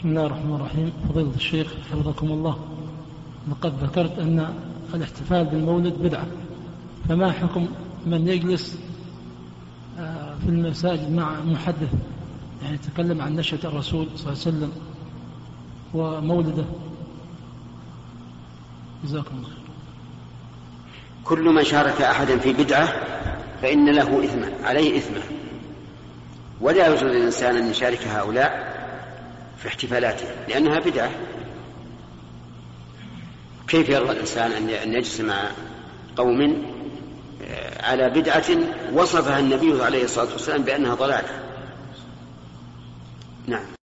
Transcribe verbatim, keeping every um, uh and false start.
بسم الله الرحمن الرحيم. فضيلة الشيخ حفظكم الله، لقد ذكرت أن الاحتفال بالمولد بدعة، فما حكم من يجلس في المساجد مع محدث يعني يتكلم عن نشأة الرسول صلى الله عليه وسلم ومولده؟ جزاكم الله خير. كل من شارك أحدا في بدعة فإن له إثما، عليه إثمه، ولا يجوز للإنسان أن يشارك هؤلاء في احتفالاته لأنها بدعة. كيف يرضى الإنسان أن يجلس مع قوم على بدعة وصفها النبي عليه الصلاة والسلام بأنها ضلالة؟